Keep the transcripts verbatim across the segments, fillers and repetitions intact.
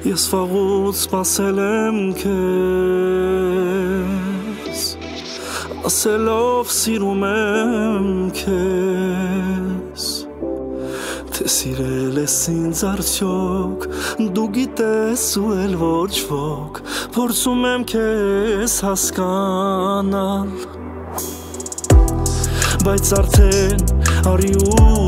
Ես վաղուց սպասել եմ քեզ ասելով սիրում եմ քեզ Թե սիրել ես ինձ արդյոք դու գիտես ու էլ ոչ ոք Փորձում եմ քեզ հասկանալ Բայց արդեն արի ու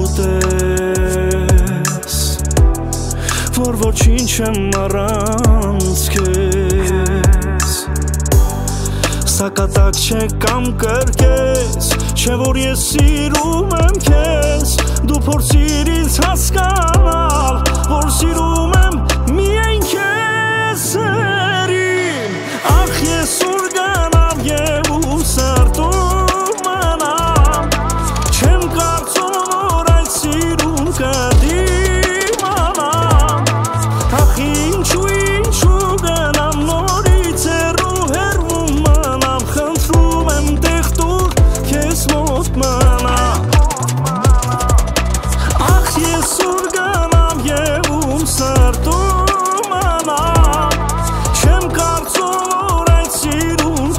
տես Որ ոչինչ եմ առանց քեզ Սակատակ չէ կամ կրկես Չէ որ ես սիրում եմ քեզ Դու փորձիր ինձ հասկանալ Որ սիրում եմ միայն քեզ սերին Ախ ես ուր գնամ և ու սրտում մնամ Չեմ կարծում որ այդ սիրուն կդիմանամ Ախ ինչու ինչու գնամ նորից հեռու հեռվում մնամ Խնդրում եմ տեղ տուր քեզ մոտ մնամ Ախ ես ուր գնամ և ում սրտում մնամ Չեմ կարծում որ այդ սիրուն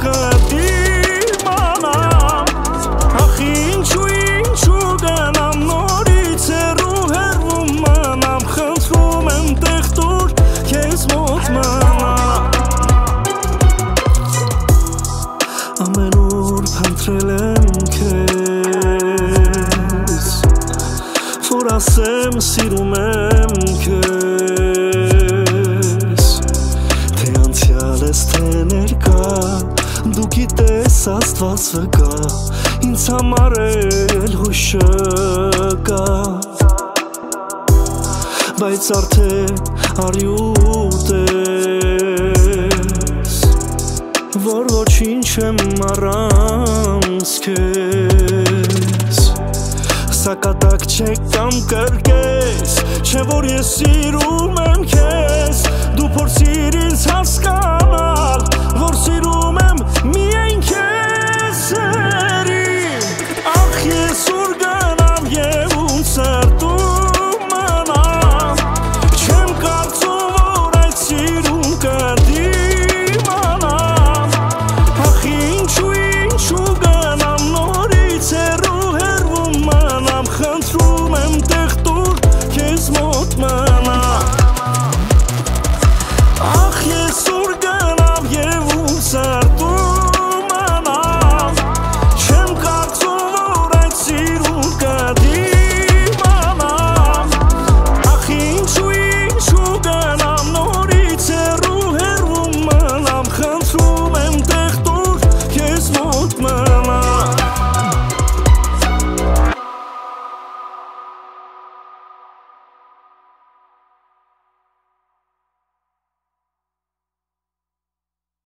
կդիմանամ Ախ ինչու ինչու գնամ նորից հեռու հեռվում մնամ Խնդրում եմ տեղ տուր քեզ մոտ մնամ Ամեն օր փնտրել եմ քեզ Որ ասեմ սիրում եմ քեզ Թե անցյալ ես թե ներկա Դու գիտես Աստված վկա Ինձ համար էլ հույս չկա Բայց արդեն արի ու տես Որ ոչինչ եմ առանց քեզ Սակատակ չէ կամ կրկես Չէ որ ես սիրում եմ քեզ Դու փորձիր ինձ հասկանալ